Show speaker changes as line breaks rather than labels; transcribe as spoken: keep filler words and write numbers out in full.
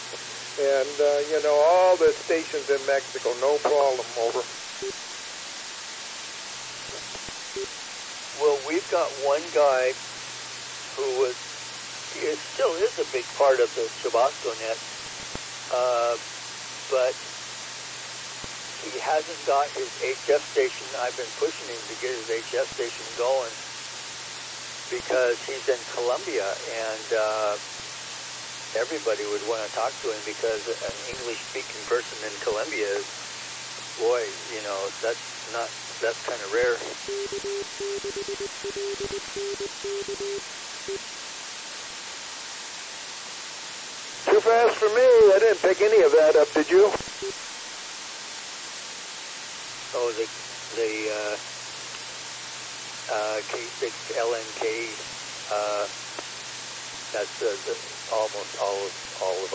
And, uh, you know, all the stations in Mexico, no problem, over.
Well, we've got one guy who was, he is, still is a big part of the Chubasco net, uh, but he hasn't got his H F station. I've been pushing him to get his H F station going because he's in Colombia, and uh, everybody would want to talk to him because an English-speaking person in Colombia is, boy, you know, that's not, that's kind of rare.
Too fast for me. I didn't pick any of that up, did you?
Oh, the the uh, uh, K six L N K. Uh, that's uh, the, almost all of all of